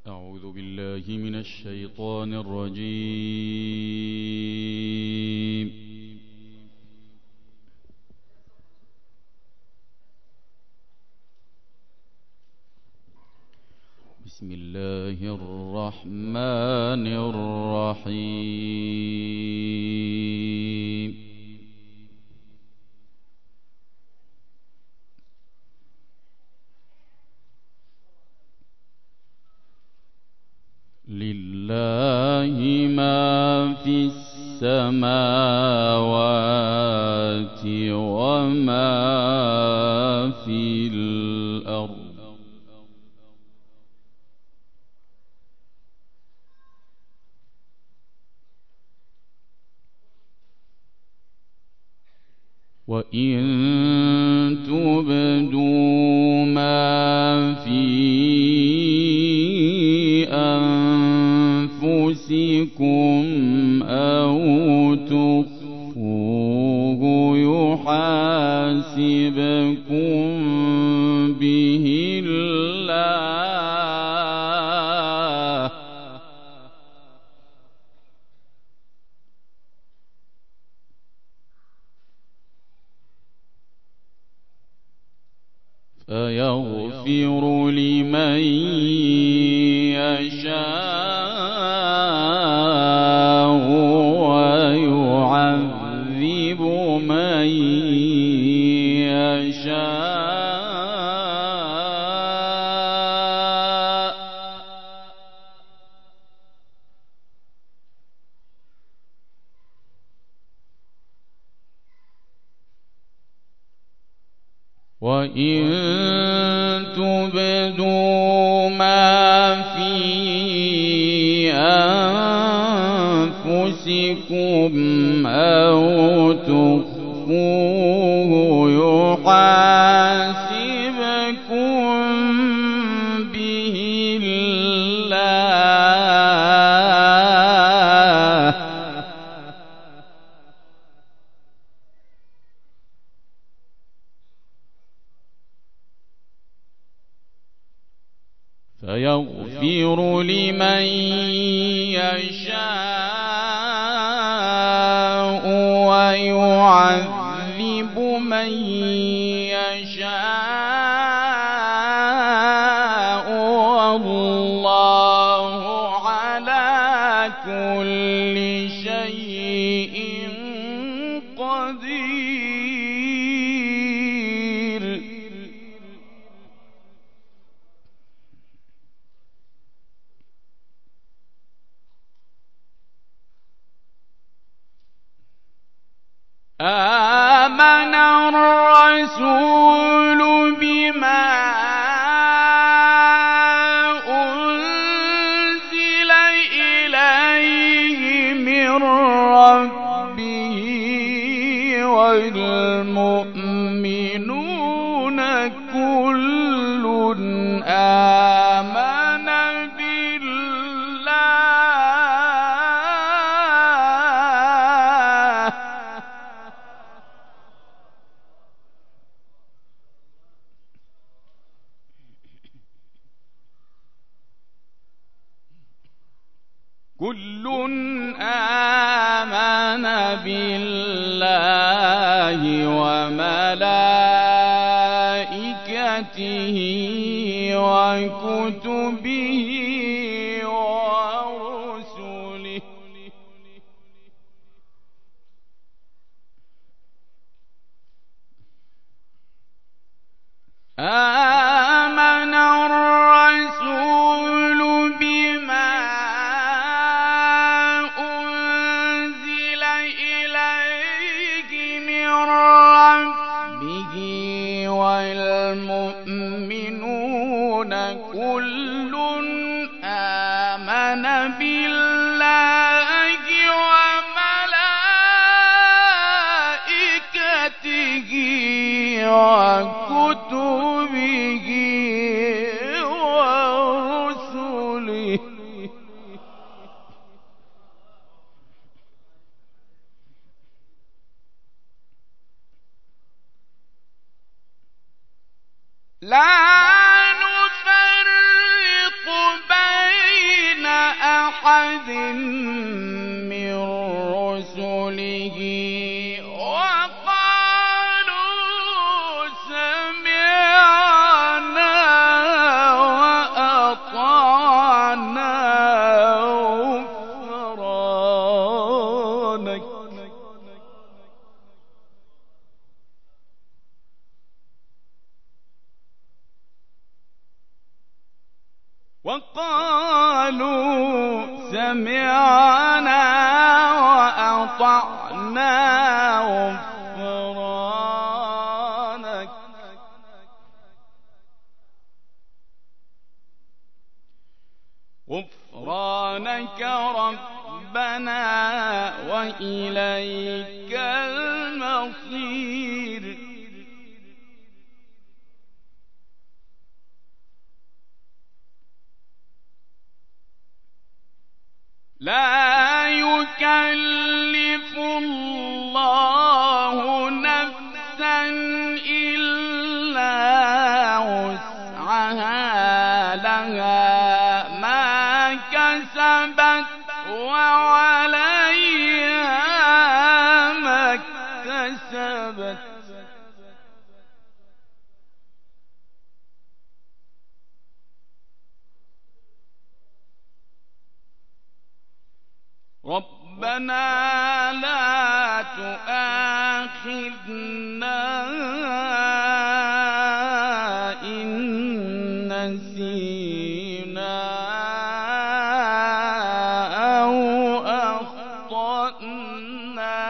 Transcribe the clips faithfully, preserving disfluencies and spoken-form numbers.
أعوذ بالله من الشيطان الرجيم. بسم الله الرحمن الرحيم. لله ما في السماوات وما في الأرض، وإن تبدوا ما في أنفسكم أو تخفوه يحاسبكم به الله، فيغفر لمن يشاء ويعذب من يشاء، وإن تبدوا ما في أنفسكم أو تخفوه يحاسبكم به الله، فيغفر لمن يشاء ويعذب من يشاء، والله على كل شيء قدير. آمن الرسول بما أنزل إليه من ربه والمؤمنون كل آمن بالله كل آمن بالله وملائكته وكتبه ورسله، آمن الرسول بما أنزل إليه من ربه والمؤمنون كل آمن بالله وملائكته وكتبه ورسله، لا نفرق بين أحد من رسله وقالوا سمعنا وأطعنا غفرانك وقالوا سمعنا وأطعنا غفرانك غفرانك ربنا وإليك المصير لا يكلف الله نفسا إلا وسعها لها ما كسبت وعليها ما اكتسبت ربنا لا تؤاخذنا إن نسينا أو أخطأنا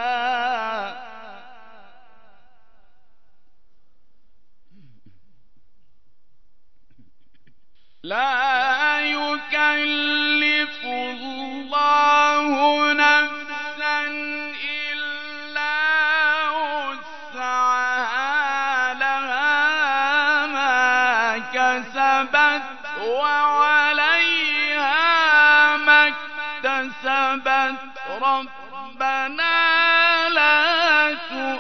لا يكلف الله نفسا إلا وسعها لها ما كسبت وعليها ما اكتسبت ربنا لا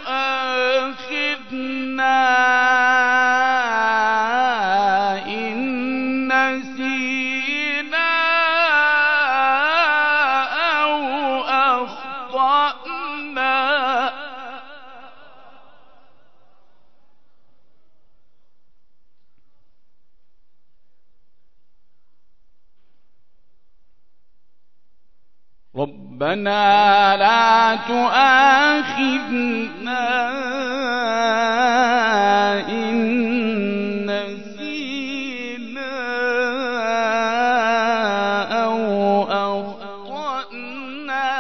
تؤاخذنا ربنا لا تؤاخذنا إن نسينا أو أخطأنا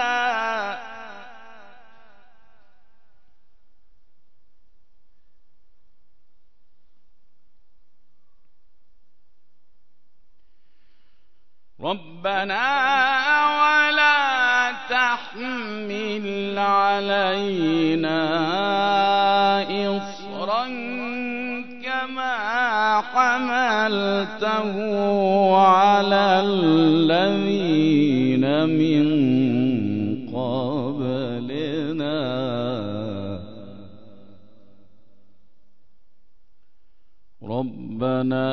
ربنا تحمل علينا إصرا كما حملته على الذين من قبلنا ربنا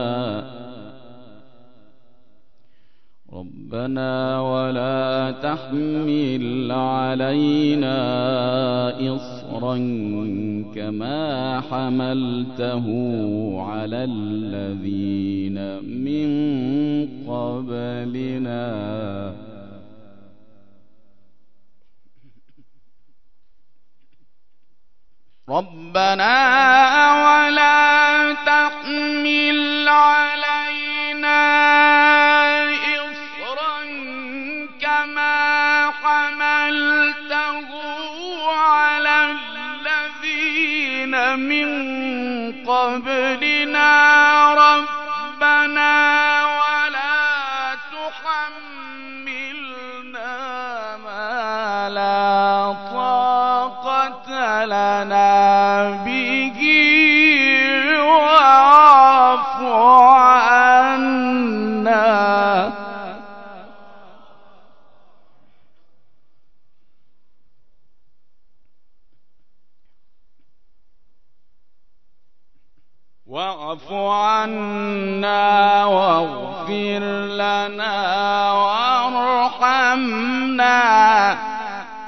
ربنا ولا تحمل علينا إصرا كما حملته على الذين من قبلنا ربنا ولا تحمل علينا كما حملته على الذين من قبلنا ربنا ولا تحملنا ما لا طاقة لنا به واعف عنا واعف عنا واغفر لنا وارحمنا وارحمنا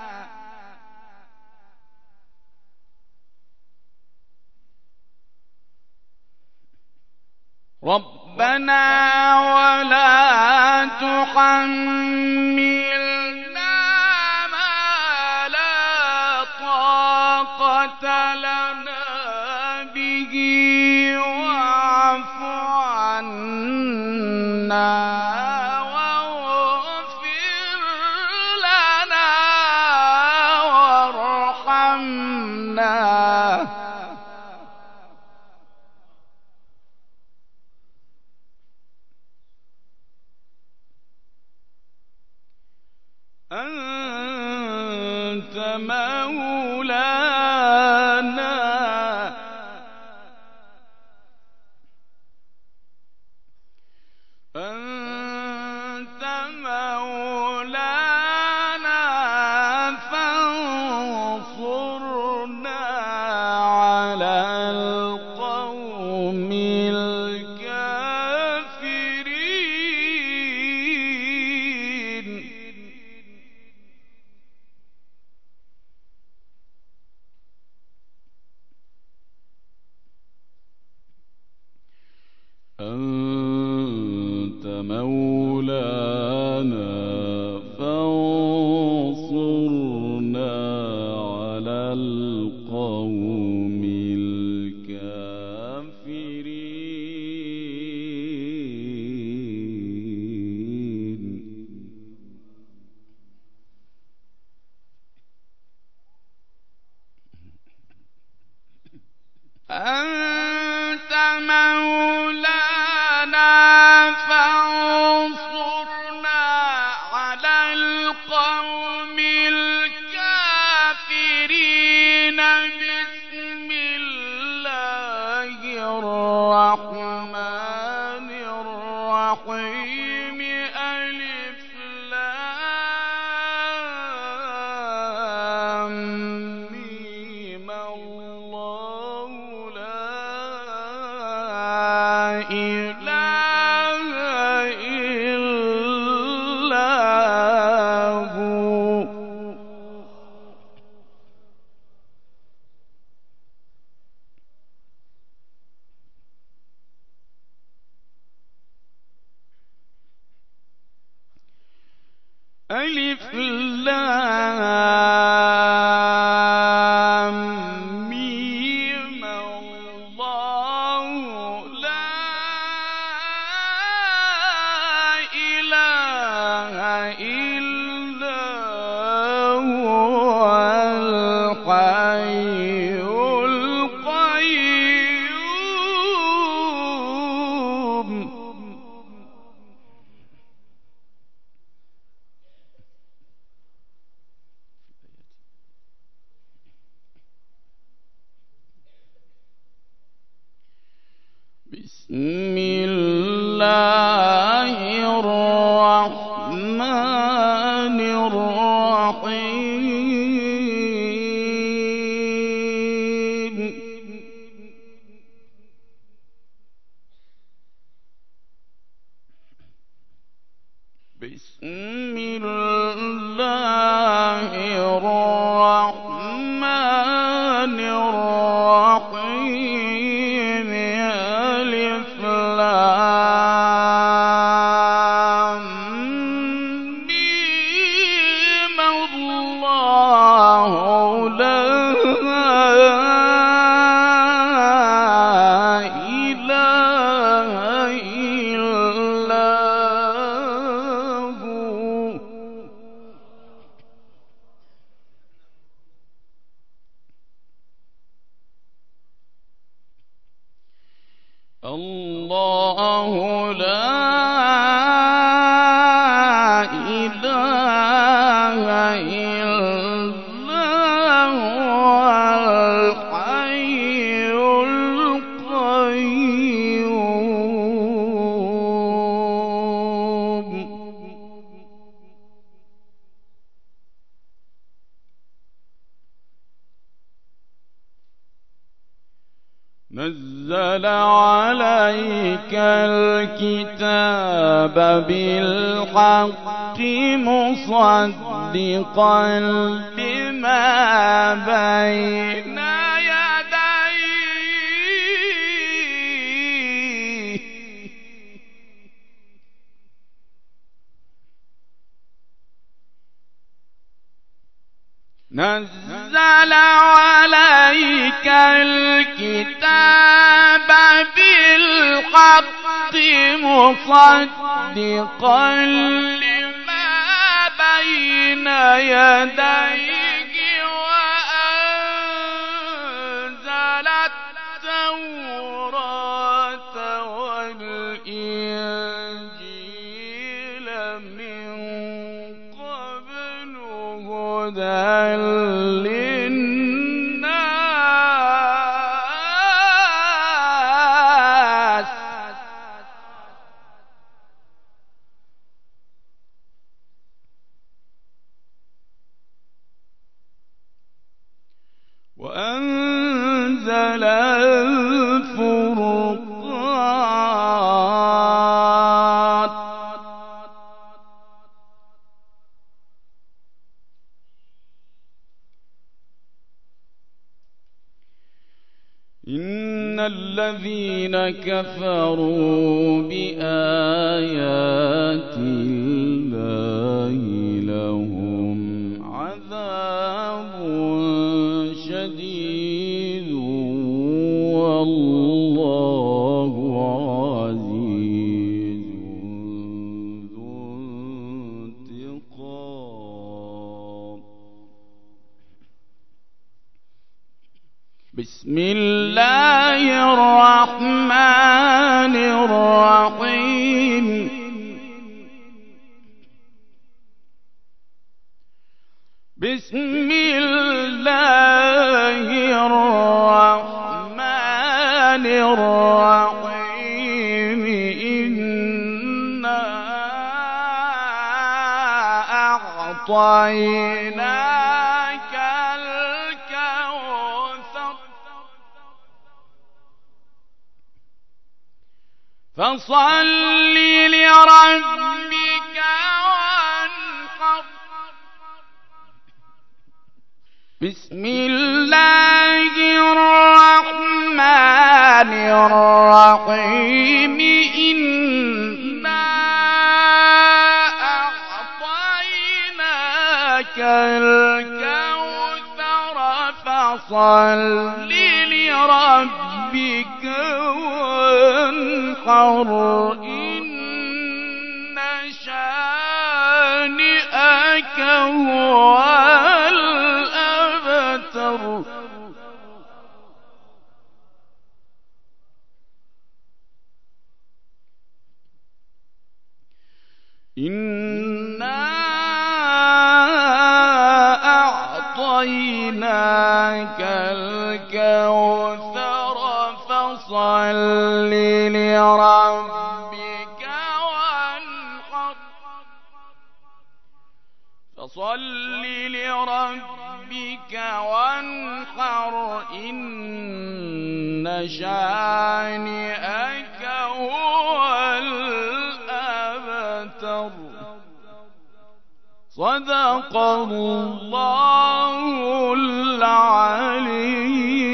ربنا ولا تحملنا ما لا طاقة لنا به واعف عنا واغفر لنا وارحمنا أنت مولانا أنت مولانا فانصرنا على القوم الكافرين أنت مولانا فانصرنا على القوم الكافرين أنت مولانا فانصرنا على القوم الكافرين بسم الله الرحمن الرحيم ألف لام ميم الله إله إلا هو ألف لام ميم الله لا إله إلا هو الحي القيوم بسم الله الرحمن الرحيم بسم الله الرحمن الرحيم ألف لام ميم الله لا إله إلا هو وأنزل عليك الكتاب بالحق مصدقا لما بين يديه نزل عليك الكتاب بالحق مصدقا لما بين يديه وأنزل التوراة والإنجيل من قبل هدى للناس وأنزل الفرقان إن الذين كفروا بآيات الله لهم عذاب شديد والله عزيز ذو انتقام. بسم الله الرحمن الرحيم. بسم الله الرحمن الرحيم. إنا أعطيناك الكوثر فصل لربك وانحر. بسم الله الرحمن الرحيم. إنا أعطيناك الكوثر فصل لربك وانحر. إن شانئك هو الأبتر. إنا أعطيناك الكوثر فصل لربك وانحر. فصل لربك وانحر. إن شانئك هو الأبتر. صدق الله العلي